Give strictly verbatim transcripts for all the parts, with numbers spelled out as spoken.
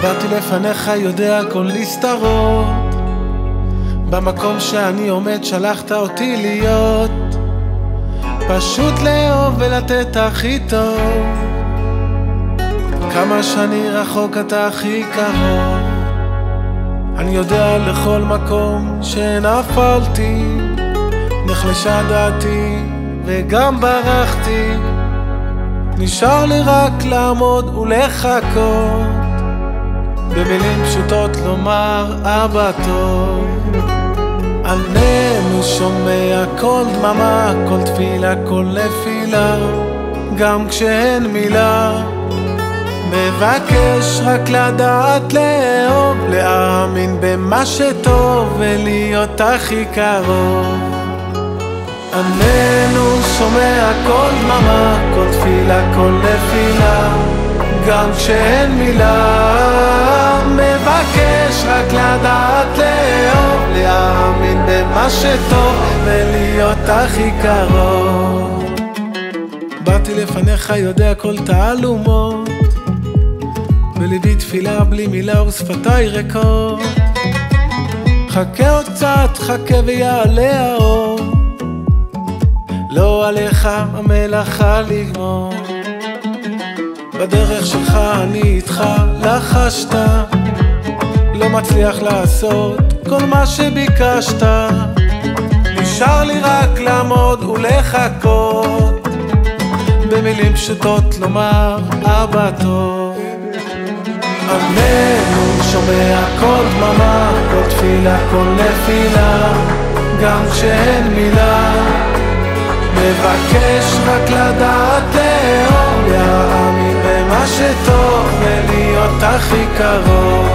באתי לפניך יודע הכל נסתרות, במקום שאני עומד שלחת אותי להיות, פשוט לאהוב ולתת הכי טוב. כמה שאני רחוק אתה הכי קרוב, אני יודע לכל מקום שנפלתי, נחלשה דעתי וגם ברחתי, נשאר לי רק לעמוד ולחכות, במילים פשוטות לומר אבא טוב. עלינו שומע כל דממה, כל תפילה, כל נפילה, גם כשאין מילה, מבקש רק לדעת לאהוב, להאמין במה שטוב ולהיות הכי קרוב. עלינו שומע כל דממה, כל תפילה, כל נפילה, גם כשאין מילה, מבקש רק לדעת לאהוב, להאמין במה שטוב ולהיות הכי קרוב. באתי לפניך יודע כל תעלומות, בליבי תפילה בלי מילה ושפתיי ריקות, חכה עוד קצת, חכה ויעלה האור, לא עליך המלאכה לגמור. בדרך שלך אני איתך, לחשת, לא מצליח לעשות כל מה שביקשת, נשאר לי רק לעמוד ולחכות, במילים פשוטות לומר אבא טוב. עלינו שומע כל דממה, כל תפילה, כל נפילה, גם כשאין מילה, מבקש רק לדעת לאהוב, להאמין במה שטוב ולהיות הכי קרוב.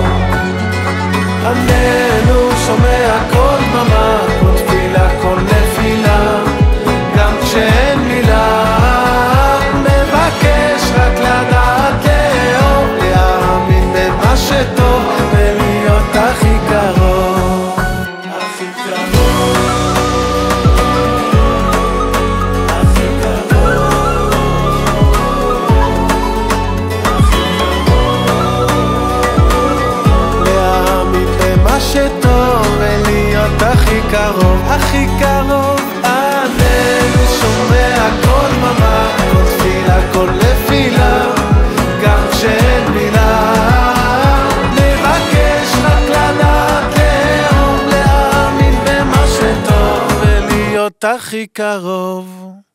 עלינו שומע כל דממה, כל תפילה, כל נפילה, גם כשאין מילה, מבקש רק לדעת לאהוב, להאמין במה שטוב ולהיות הכי קרוב. הכי קרוב, הכי קרוב, הכי קרוב, להאמין במה שטוב ולהיות הכי קרוב. הכי קרוב, עלינו שומע כל דממה, כל תפילה, כל נפילה, גם כשאין מילה, מבקש רק לדעת לאהוב, להאמין במה שטוב ולהיות הכי קרוב.